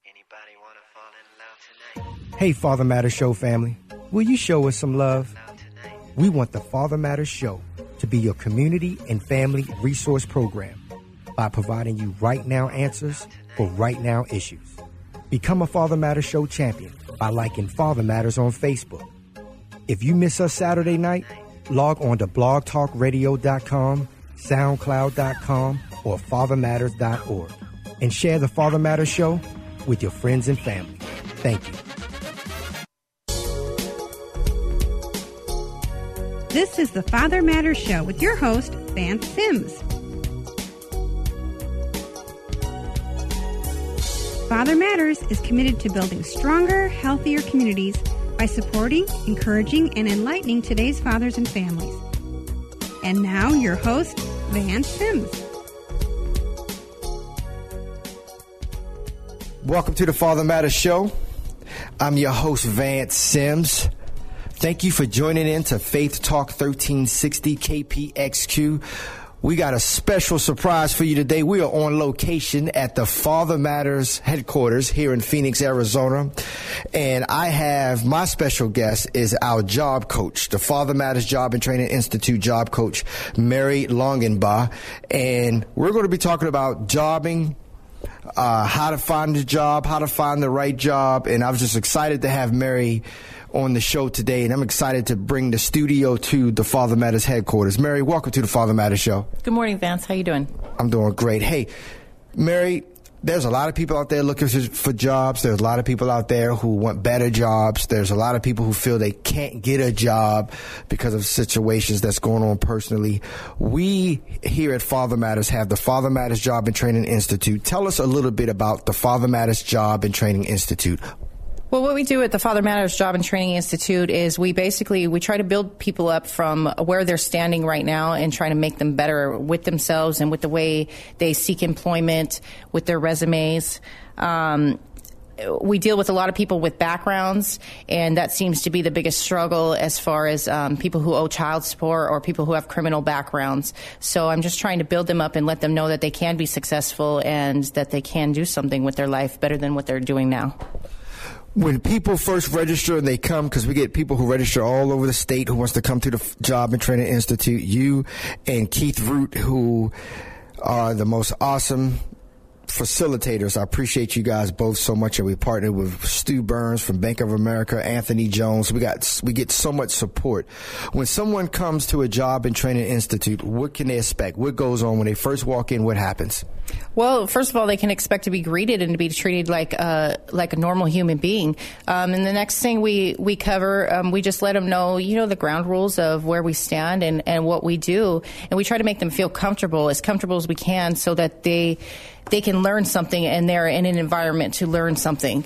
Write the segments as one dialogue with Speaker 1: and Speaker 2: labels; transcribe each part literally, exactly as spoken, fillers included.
Speaker 1: Anybody wanna fall in love tonight?
Speaker 2: Hey, Father Matters Show family, will you show us some love? We want the Father Matters Show to be your community and family resource program by providing you right now answers for right now issues. Become a Father Matters Show champion by liking Father Matters on Facebook. If you miss us Saturday night, log on to blog talk radio dot com, soundcloud dot com, or father matters dot org and share the Father Matters Show with your friends and family. Thank you.
Speaker 3: This is the Father Matters Show with your host, Vance Sims. Father Matters is committed to building stronger, healthier communities by supporting, encouraging, and enlightening today's fathers and families. And now, your host, Vance Sims.
Speaker 2: Welcome to the Father Matters Show. I'm your host, Vance Sims. Thank you for joining in to Faith Talk thirteen sixty K P X Q. We got a special surprise for you today. We are on location at the Father Matters headquarters here in Phoenix, Arizona. And I have my special guest is our job coach, the Father Matters Job and Training Institute job coach, Mary Longenbaugh. And we're going to be talking about jobbing, uh, how to find a job, how to find the right job. And I was just excited to have Mary on the show today, and I'm excited to bring the studio to the Father Matters headquarters. Mary, welcome to the Father Matters Show.
Speaker 4: Good morning, Vance. How you doing?
Speaker 2: I'm doing great. Hey, Mary, there's a lot of people out there looking for jobs. There's a lot of people out there who want better jobs. There's a lot of people who feel they can't get a job because of situations that's going on personally. We here at Father Matters have the Father Matters Job and Training Institute. Tell us a little bit about the Father Matters Job and Training Institute.
Speaker 4: Well, what we do at the Father Matters Job and Training Institute is we basically, we try to build people up from where they're standing right now and try to make them better with themselves and with the way they seek employment, with their resumes. Um, we deal with a lot of people with backgrounds, and that seems to be the biggest struggle as far as um, people who owe child support or people who have criminal backgrounds. So I'm just trying to build them up and let them know that they can be successful and that they can do something with their life better than what they're doing now.
Speaker 2: When people first register and they come, because we get people who register all over the state who wants to come to the Job and Training Institute, you and Keith Root, who are the most awesome facilitators. I appreciate you guys both so much, and we partnered with Stu Burns from Bank of America, Anthony Jones. We got we get so much support. When someone comes to a Job and Training Institute, what can they expect? What goes on when they first walk in? What happens?
Speaker 4: Well, first of all, they can expect to be greeted and to be treated like a, like a normal human being. Um, and the next thing we, we cover, um, we just let them know, you know, the ground rules of where we stand and, and what we do. And we try to make them feel comfortable, as comfortable as we can, so that they they can learn something and they're in an environment to learn something.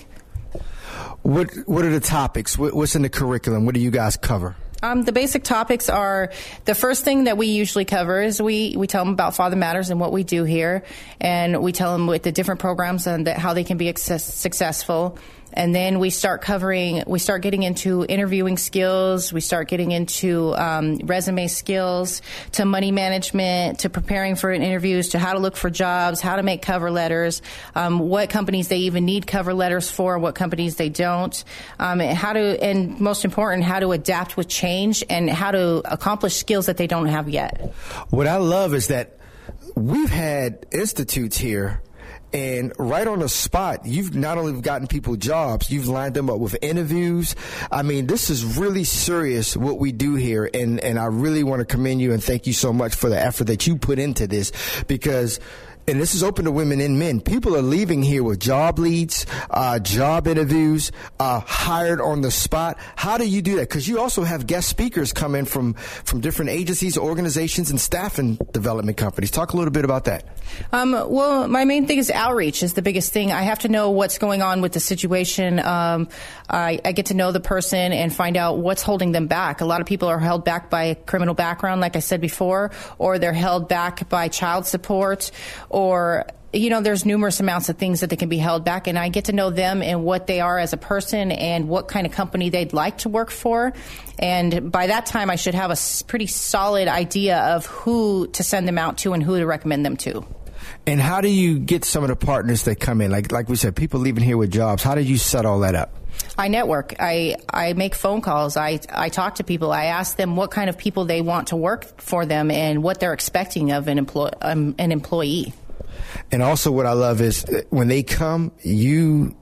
Speaker 2: What What are the topics? What, what's in the curriculum? What do you guys cover?
Speaker 4: Um, the basic topics are, the first thing that we usually cover is we, we tell them about Father Matters and what we do here, and we tell them with the different programs and the, how they can be access, successful. And then we start covering, we start getting into interviewing skills, we start getting into um, resume skills, to money management, to preparing for interviews, to how to look for jobs, how to make cover letters, um, what companies they even need cover letters for, what companies they don't, um, how to, and most important, how to adapt with change and how to accomplish skills that they don't have yet.
Speaker 2: What I love is that we've had institutes here, and right on the spot, you've not only gotten people jobs, you've lined them up with interviews. I mean, this is really serious what we do here, and, and I really want to commend you and thank you so much for the effort that you put into this, because, and this is open to women and men, people are leaving here with job leads, uh, job interviews, uh, hired on the spot. How do you do that? Because you also have guest speakers come in from, from different agencies, organizations, and staffing development companies. Talk a little bit about that.
Speaker 4: Um, well, my main thing is outreach is the biggest thing. I have to know what's going on with the situation. Um, I, I get to know the person and find out what's holding them back. A lot of people are held back by a criminal background, like I said before, or they're held back by child support, or, you know, there's numerous amounts of things that they can be held back, and I get to know them and what they are as a person and what kind of company they'd like to work for. And by that time, I should have a pretty solid idea of who to send them out to and who to recommend them to.
Speaker 2: And how do you get some of the partners that come in? Like like we said, people leaving here with jobs. How did you set all that up?
Speaker 4: I network. I, I make phone calls. I, I talk to people. I ask them what kind of people they want to work for them and what they're expecting of an, employ, um, an employee.
Speaker 2: And also what I love is when they come, you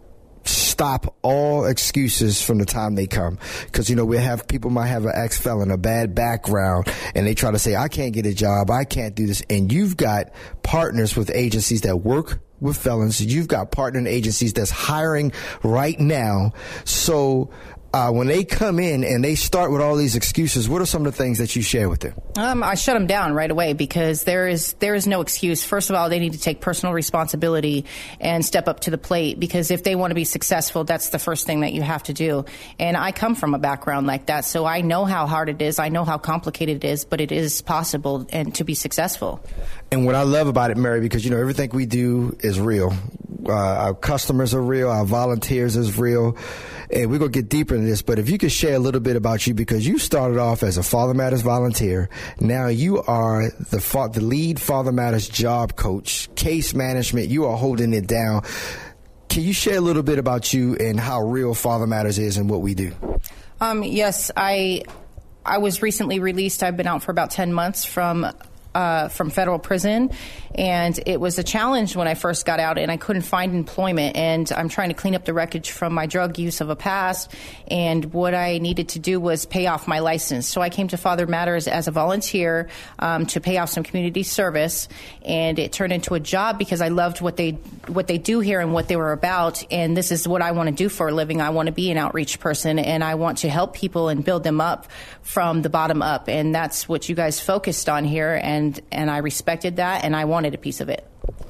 Speaker 2: stop all excuses from the time they come. Because, you know, we have people might have an ex-felon, a bad background, and they try to say, I can't get a job, I can't do this. And you've got partners with agencies that work with felons. You've got partner agencies that's hiring right now. So uh, when they come in and they start with all these excuses, what are some of the things that you share with them?
Speaker 4: Um, I shut them down right away because there is there is no excuse. First of all, they need to take personal responsibility and step up to the plate, because if they want to be successful, that's the first thing that you have to do. And I come from a background like that, so I know how hard it is. I know how complicated it is, but it is possible and to be successful.
Speaker 2: And what I love about it, Mary, because, you know, everything we do is real. Uh, our customers are real. Our volunteers is real. And we're going to get deeper into this. But if you could share a little bit about you, because you started off as a Father Matters volunteer. Now you are the fa- the lead Father Matters job coach, case management. You are holding it down. Can you share a little bit about you and how real Father Matters is and what we do?
Speaker 4: Um, yes, I I was recently released. I've been out for about ten months from Uh, from federal prison, and it was a challenge when I first got out, and I couldn't find employment, and I'm trying to clean up the wreckage from my drug use of a past, and what I needed to do was pay off my license. So I came to Father Matters as a volunteer um, to pay off some community service, and it turned into a job because I loved what they what they do here and what they were about, and this is what I want to do for a living. I want to be an outreach person, and I want to help people and build them up from the bottom up, and that's what you guys focused on here, and And, and I respected that, and I wanted a piece of it.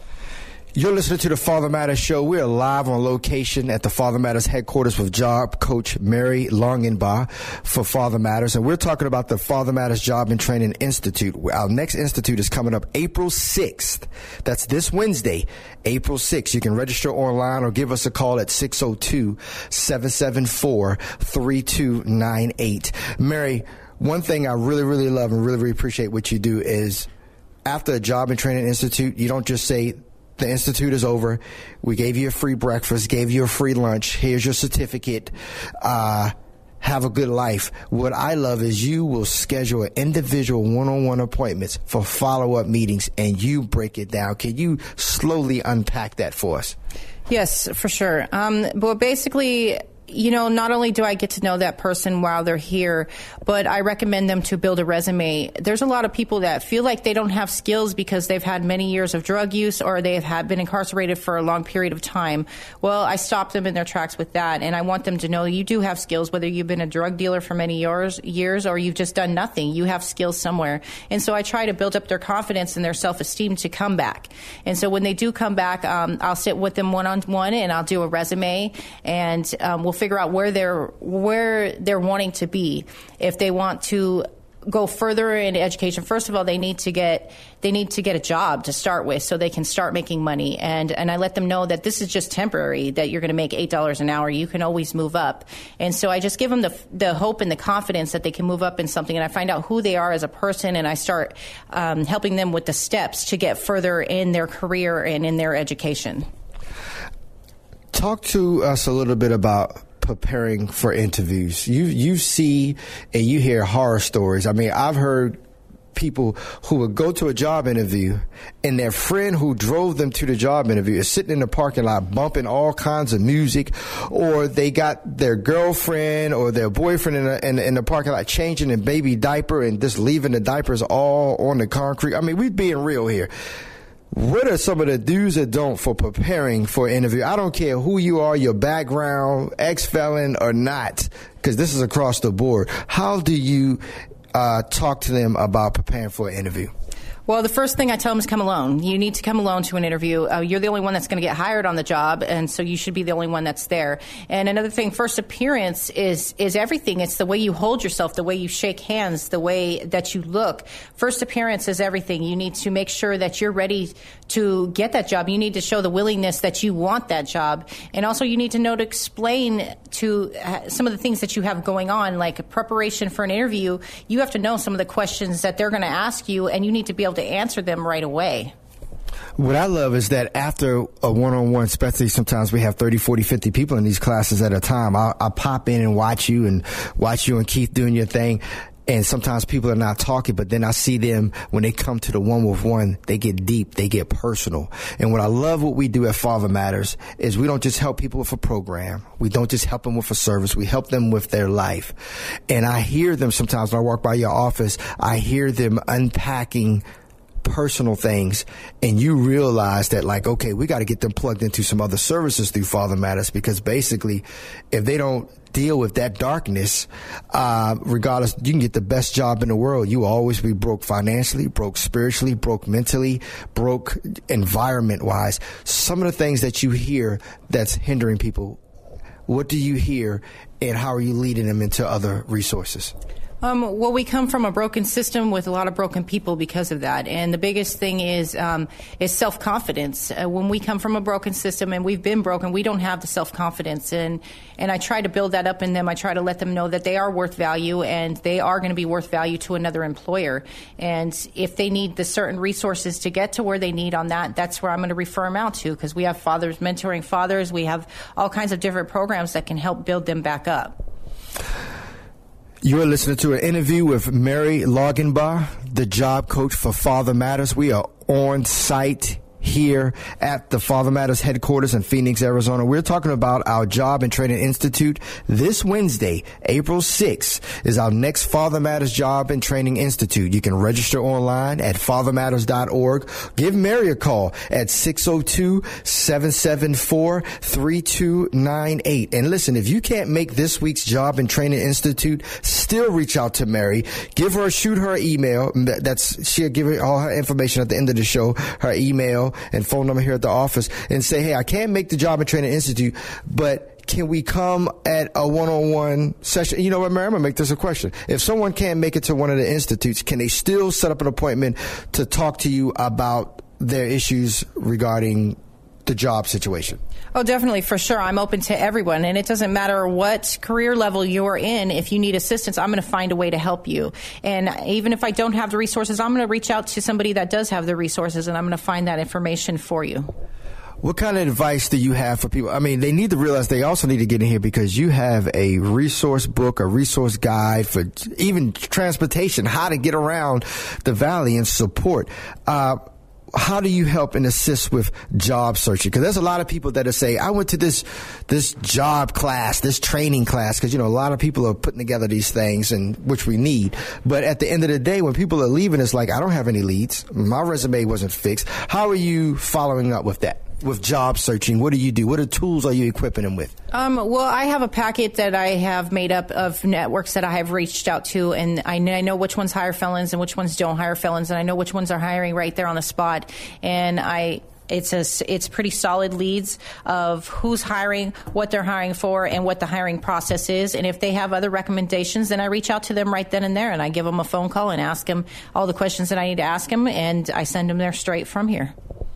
Speaker 2: You're listening to the Father Matters Show. We're live on location at the Father Matters headquarters with job coach Mary Longenbaugh for Father Matters. And we're talking about the Father Matters Job and Training Institute. Our next institute is coming up April sixth. That's this Wednesday, April sixth. You can register online or give us a call at six oh two, seven seven four, three two nine eight. Mary, one thing I really, really love and really, really appreciate what you do is after a Job and Training Institute, you don't just say, the institute is over, we gave you a free breakfast, gave you a free lunch, here's your certificate, uh, have a good life. What I love is you will schedule individual one-on-one appointments for follow-up meetings, and you break it down. Can you slowly unpack that for us?
Speaker 4: Yes, for sure. Um, but basically, you know, not only do I get to know that person while they're here, but I recommend them to build a resume. There's a lot of people that feel like they don't have skills because they've had many years of drug use or they've had been incarcerated for a long period of time. Well, I stop them in their tracks with that, and I want them to know you do have skills, whether you've been a drug dealer for many years, years or you've just done nothing. You have skills somewhere. And so I try to build up their confidence and their self-esteem to come back. And so when they do come back, um, I'll sit with them one-on-one, and I'll do a resume, and um, we'll figure out where they're where they're wanting to be. If they want to go further in education, first of all, they need to get they need to get a job to start with, so they can start making money. And and I let them know that this is just temporary, that you're going to make eight dollars an hour. You can always move up. And so I just give them the the hope and the confidence that they can move up in something. And I find out who they are as a person, and I start um, helping them with the steps to get further in their career and in their education.
Speaker 2: Talk to us a little bit about preparing for interviews. You you see and you hear horror stories. I mean, I've heard people who would go to a job interview and their friend who drove them to the job interview is sitting in the parking lot bumping all kinds of music, or they got their girlfriend or their boyfriend in, a, in, in the parking lot changing a baby diaper and just leaving the diapers all on the concrete. I mean, we're being real here. What are some of the do's and don'ts for preparing for an interview? I don't care who you are, your background, ex-felon or not, because this is across the board. How do you uh, talk to them about preparing for an interview?
Speaker 4: Well, the first thing I tell them is come alone. You need to come alone to an interview. Uh, you're the only one that's going to get hired on the job, and so you should be the only one that's there. And another thing, first appearance is is everything. It's the way you hold yourself, the way you shake hands, the way that you look. First appearance is everything. You need to make sure that you're ready to get that job. You need to show the willingness that you want that job. And also you need to know to explain to uh, some of the things that you have going on, like preparation for an interview. You have to know some of the questions that they're going to ask you, and you need to be able to answer them right away.
Speaker 2: What I love is that after a one-on-one, especially sometimes we have thirty, forty, fifty people in these classes at a time, I'll, I'll pop in and watch you and watch you and Keith doing your thing. And sometimes people are not talking, but then I see them when they come to the one-with-one, they get deep, they get personal. And what I love what we do at Father Matters is we don't just help people with a program. We don't just help them with a service. We help them with their life. And I hear them sometimes when I walk by your office, I hear them unpacking personal things, and you realize that, like, okay, we got to get them plugged into some other services through Father Matters, because basically if they don't deal with that darkness, uh, regardless, you can get the best job in the world, you will always be broke financially, broke spiritually, broke mentally, broke environment wise. Some of the things that you hear that's hindering people, what do you hear, and how are you leading them into other resources?
Speaker 4: Um, well, we come from a broken system with a lot of broken people because of that. And the biggest thing is um, is self-confidence. Uh, when we come from a broken system and we've been broken, we don't have the self-confidence. And, and I try to build that up in them. I try to let them know that they are worth value and they are going to be worth value to another employer. And if they need the certain resources to get to where they need on that, that's where I'm going to refer them out to, because we have fathers mentoring fathers. We have all kinds of different programs that can help build them back up.
Speaker 2: You're listening to an interview with Mary Loggenbar, the job coach for Father Matters. We are on site here at the Father Matters headquarters in Phoenix, Arizona. We're talking about our Job and Training Institute. This Wednesday, April sixth, is our next Father Matters Job and Training Institute. You can register online at father matters dot org. Give Mary a call at six oh two, seven seven four, three two nine eight. And listen, if you can't make this week's Job and Training Institute, still reach out to Mary. Give her, shoot her an email. That's, she'll give her all her information at the end of the show, her email and phone number here at the office, and say, hey, I can't make the Job and Training Institute, but can we come at a one-on-one session? You know what, Mary, I'm going to make this a question. If someone can't make it to one of the institutes, can they still set up an appointment to talk to you about their issues regarding the job situation?
Speaker 4: Oh, definitely, for sure. I'm open to everyone, and it doesn't matter what career level you're in. If you need assistance, I'm going to find a way to help you. And even if I don't have the resources, I'm going to reach out to somebody that does have the resources, and I'm going to find that information for you.
Speaker 2: What kind of advice do you have for people? I mean, they need to realize they also need to get in here, because you have a resource book, a resource guide for even transportation, how to get around the valley and support. Uh, How do you help and assist with job searching? Because there's a lot of people that say, I went to this this job class, this training class, because, you know, a lot of people are putting together these things, and which we need. But at the end of the day, when people are leaving, it's like, I don't have any leads. My resume wasn't fixed. How are you following up with that? With job searching, what do you do? What are tools are you equipping them with?
Speaker 4: Um, well, I have a packet that I have made up of networks that I have reached out to, and I know, I know which ones hire felons and which ones don't hire felons, and I know which ones are hiring right there on the spot. And I, it's a, it's pretty solid leads of who's hiring, what they're hiring for, and what the hiring process is. And if they have other recommendations, then I reach out to them right then and there, and I give them a phone call and ask them all the questions that I need to ask them, and I send them there straight from here.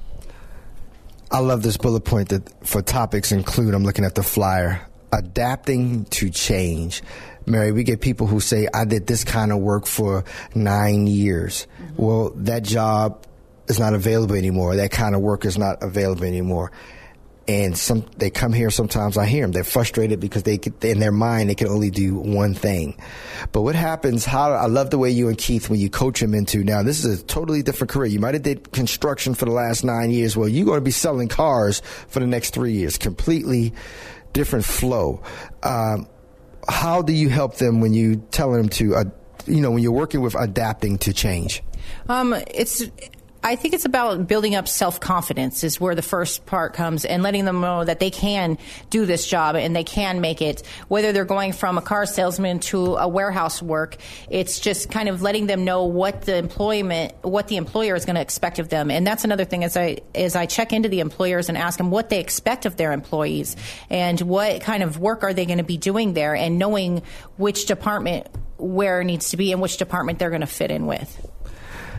Speaker 2: I love this bullet point that for topics include, I'm looking at the flyer, adapting to change. Mary, we get people who say, I did this kind of work for nine years. Mm-hmm. Well, that job is not available anymore. That kind of work is not available anymore. And some, they come here, sometimes I hear them, they're frustrated because they get, in their mind, they can only do one thing. But what happens, how, I love the way you and Keith, when you coach them into, now this is a totally different career. You might have did construction for the last nine years. Well, you're going to be selling cars for the next three years. Completely different flow. Um, how do you help them when you tell them to, uh, you know, when you're working with adapting to change?
Speaker 4: Um, it's, I think it's about building up self-confidence is where the first part comes, and letting them know that they can do this job and they can make it. Whether they're going from a car salesman to a warehouse work, it's just kind of letting them know what the employment, what the employer is going to expect of them. And that's another thing, as I, as I check into the employers and ask them what they expect of their employees and what kind of work are they going to be doing there, and knowing which department where it needs to be and which department they're going to fit in with.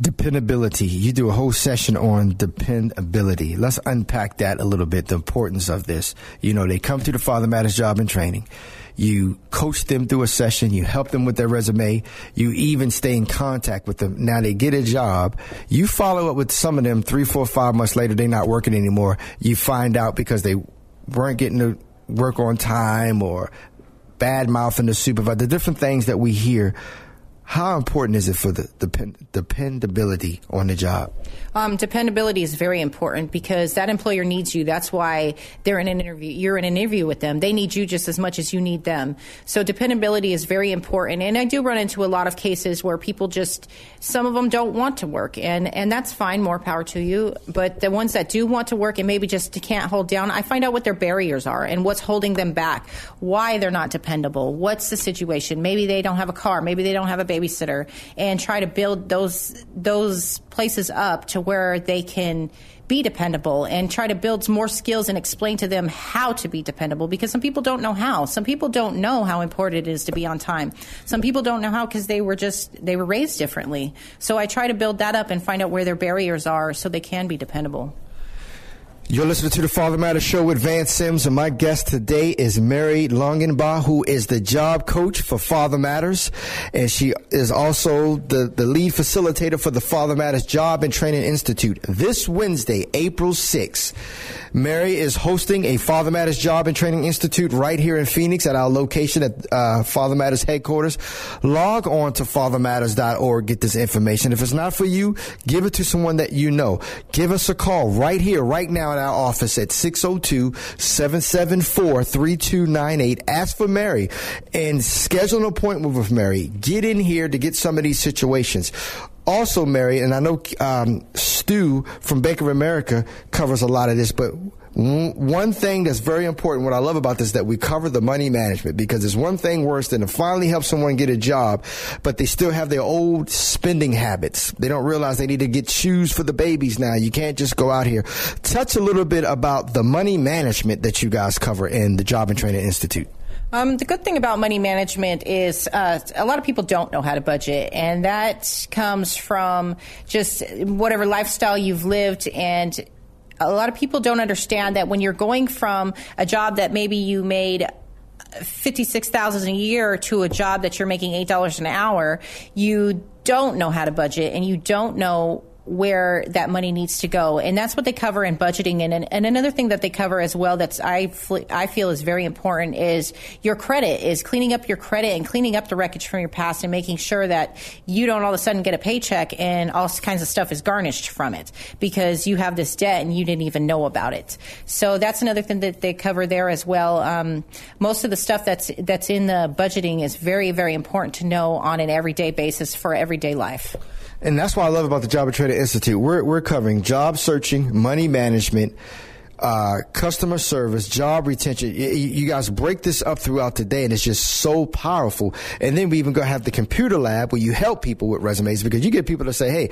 Speaker 2: Dependability. You do a whole session on dependability. Let's unpack that a little bit, the importance of this. You know, they come to the Father Matters Job and Training. You coach them through a session. You help them with their resume. You even stay in contact with them. Now they get a job. You follow up with some of them three, four, five months later. They're not working anymore. You find out because they weren't getting to work on time or bad mouthing the supervisor, the different things that we hear. How important is it for the depend- dependability on the job?
Speaker 4: Um, dependability is very important because that employer needs you. That's why they're in an interview. You're in an interview with them. They need you just as much as you need them. So dependability is very important. And I do run into a lot of cases where people just, some of them don't want to work. And, and that's fine. More power to you. But the ones that do want to work and maybe just can't hold down, I find out what their barriers are and what's holding them back, why they're not dependable, what's the situation. Maybe they don't have a car. Maybe they don't have a babysitter, and try to build those those places up to where they can be dependable and try to build more skills and explain to them how to be dependable, because some people don't know how. Some people don't know how important it is to be on time. Some people don't know how because they were just they were raised differently. So I try to build that up and find out where their barriers are so they can be dependable.
Speaker 2: You're listening to the Father Matters Show with Vance Sims, and my guest today is Mary Longenbaugh, who is the job coach for Father Matters, and she is also the, the lead facilitator for the Father Matters Job and Training Institute. This Wednesday, April sixth, Mary is hosting a Father Matters Job and Training Institute right here in Phoenix at our location at uh, Father Matters headquarters. Log on to father matters dot org, get this information. If it's not for you, give it to someone that you know. Give us a call right here, right now, at our office at six oh two, seven seven four, three two nine eight. Ask for Mary and schedule an appointment with Mary. Get in here to get some of these situations. Also, Mary, and I know um, Stu from Bank of America covers a lot of this, but one thing that's very important, what I love about this, is that we cover the money management, because there's one thing worse than to finally help someone get a job, but they still have their old spending habits. They don't realize they need to get shoes for the babies now. You can't just go out here. Touch a little bit about the money management that you guys cover in the Job and Training Institute.
Speaker 4: Um, the good thing about money management is uh, a lot of people don't know how to budget, and that comes from just whatever lifestyle you've lived. And a lot of people don't understand that when you're going from a job that maybe you made fifty-six thousand dollars a year to a job that you're making eight dollars an hour, you don't know how to budget, and you don't know where that money needs to go. And that's what they cover in budgeting. And, and, and another thing that they cover as well that's I, fl- I feel is very important is your credit, is cleaning up your credit and cleaning up the wreckage from your past and making sure that you don't all of a sudden get a paycheck and all kinds of stuff is garnished from it because you have this debt and you didn't even know about it. So that's another thing that they cover there as well. Um, most of the stuff that's that's in the budgeting is very, very important to know on an everyday basis for everyday life.
Speaker 2: And that's what I love about the Job and Training Institute. We're we're covering job searching, money management, uh, customer service, job retention. You, you guys break this up throughout the day, and it's just so powerful. And then we even go have the computer lab where you help people with resumes, because you get people to say, hey,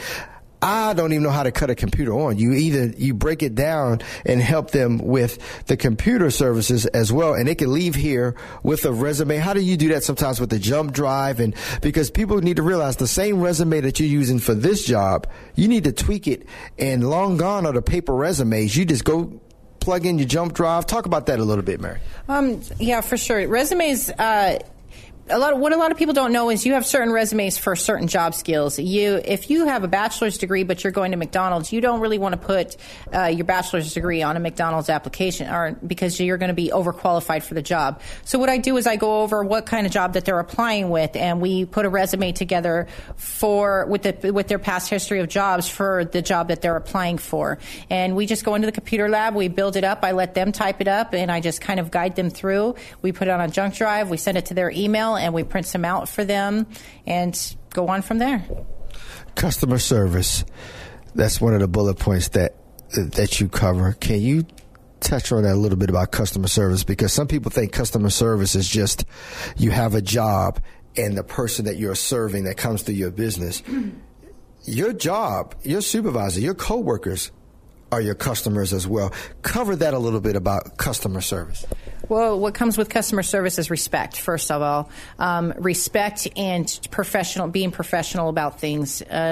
Speaker 2: I don't even know how to cut a computer on. You either, you break it down and help them with the computer services as well. And they can leave here with a resume. How do you do that sometimes with the jump drive? And because people need to realize the same resume that you're using for this job, you need to tweak it. And long gone are the paper resumes. You just go plug in your jump drive. Talk about that a little bit, Mary.
Speaker 4: Um, yeah, for sure. Resumes, uh, A lot of, what a lot of people don't know is you have certain resumes for certain job skills. You, if you have a bachelor's degree but you're going to McDonald's, you don't really want to put uh, your bachelor's degree on a McDonald's application, or because you're going to be overqualified for the job. So what I do is I go over what kind of job that they're applying with, and we put a resume together for with the with their past history of jobs for the job that they're applying for. And we just go into the computer lab, we build it up, I let them type it up, and I just kind of guide them through. We put it on a junk drive, we send it to their email, and we print some out for them and go on from there.
Speaker 2: Customer service. That's one of the bullet points that that you cover. Can you touch on that a little bit about customer service? Because some people think customer service is just you have a job and the person that you're serving that comes through your business. Your job, your supervisor, your coworkers are your customers as well. Cover that a little bit about customer service.
Speaker 4: Well, what comes with customer service is respect, first of all. Um, respect and professional, being professional about things. Um,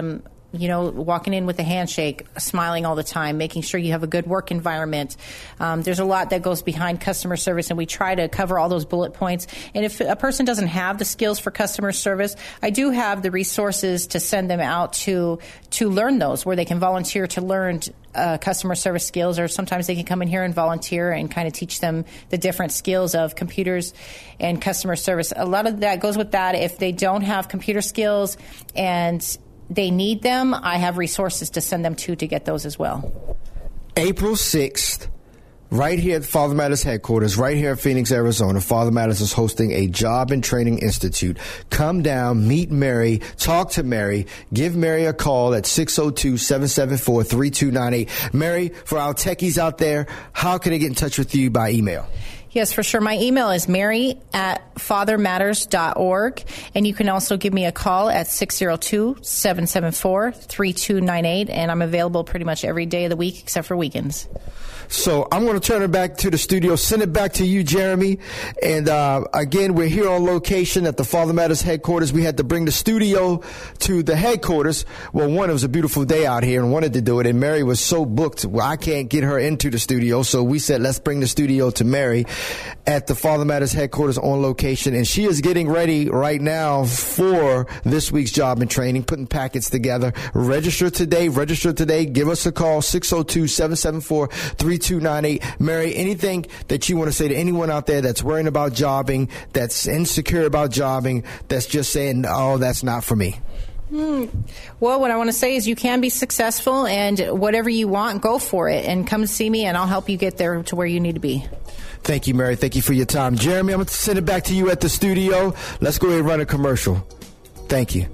Speaker 4: you know, walking in with a handshake, smiling all the time, making sure you have a good work environment. Um, there's a lot that goes behind customer service, and we try to cover all those bullet points. And if a person doesn't have the skills for customer service, I do have the resources to send them out to to learn those, where they can volunteer to learn uh, customer service skills, or sometimes they can come in here and volunteer and kind of teach them the different skills of computers and customer service. A lot of that goes with that. If they don't have computer skills and they need them, I have resources to send them to to get those as well.
Speaker 2: April sixth, right here at Father Matters headquarters, right here in Phoenix, Arizona, Father Matters is hosting a Job and Training Institute. Come down, meet Mary, talk to Mary, give Mary a call at six oh two, seven seven four, three two nine eight. Mary, for our techies out there, how can they get in touch with you by email?
Speaker 4: Yes, for sure. My email is mary at father matters dot org, and you can also give me a call at six oh two, seven seven four, three two nine eight, and I'm available pretty much every day of the week except for weekends.
Speaker 2: So I'm going to turn it back to the studio, send it back to you, Jeremy. And uh, again, we're here on location at the Father Matters headquarters. We had to bring the studio to the headquarters. Well, one, it was a beautiful day out here and wanted to do it, and Mary was so booked, well, I can't get her into the studio. So we said, let's bring the studio to Mary at the Father Matters headquarters on location. And she is getting ready right now for this week's Job and Training, putting packets together. Register today, register today. Give us a call, six oh two, seven seven four, three two nine eight. Mary, anything that you want to say to anyone out there that's worrying about jobbing, that's insecure about jobbing, that's just saying, oh, that's not for me?
Speaker 4: Hmm. Well, what I want to say is you can be successful, and whatever you want, go for it, and come see me, and I'll help you get there to where you need to be.
Speaker 2: Thank you, Mary. Thank you for your time. Jeremy, I'm going to send it back to you at the studio. Let's go ahead and run a commercial. Thank you.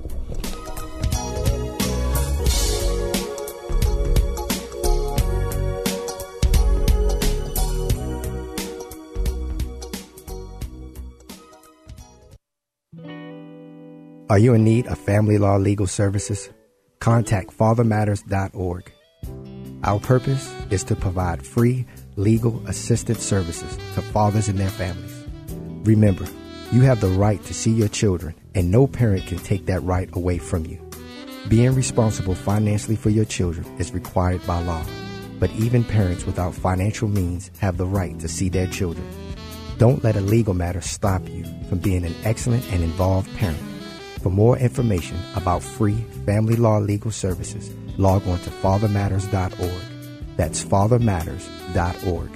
Speaker 2: Are you in need of family law legal services? Contact father matters dot org. Our purpose is to provide free legal assistance services to fathers and their families. Remember, you have the right to see your children, and no parent can take that right away from you. Being responsible financially for your children is required by law, but even parents without financial means have the right to see their children. Don't let a legal matter stop you from being an excellent and involved parent. For more information about free family law legal services, log on to father matters dot org. That's father matters dot org.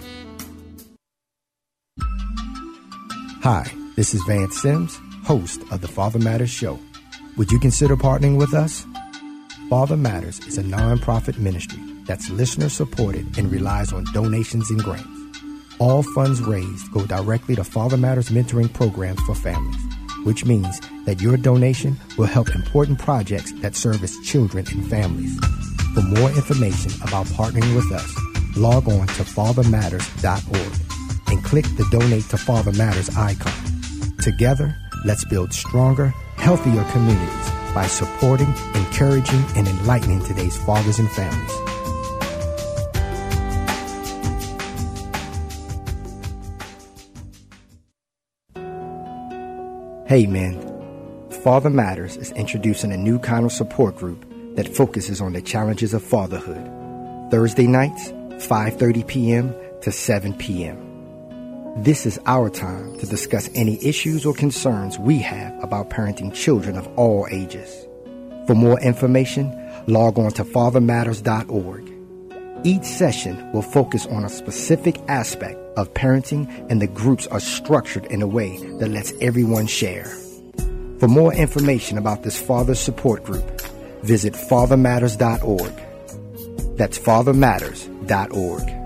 Speaker 2: Hi, this is Vance Sims, host of the Father Matters Show. Would you consider partnering with us? Father Matters is a nonprofit ministry that's listener-supported and relies on donations and grants. All funds raised go directly to Father Matters mentoring programs for families, which means that your donation will help important projects that service children and families. For more information about partnering with us, log on to father matters dot org and click the Donate to Father Matters icon. Together, let's build stronger, healthier communities by supporting, encouraging, and enlightening today's fathers and families. Hey man, Father Matters is introducing a new kind of support group that focuses on the challenges of fatherhood. Thursday nights, five thirty p.m. to seven p.m. This is our time to discuss any issues or concerns we have about parenting children of all ages. For more information, log on to father matters dot org. Each session will focus on a specific aspect of parenting, and the groups are structured in a way that lets everyone share. For more information about this father support group, visit father matters dot org. That's father matters dot org.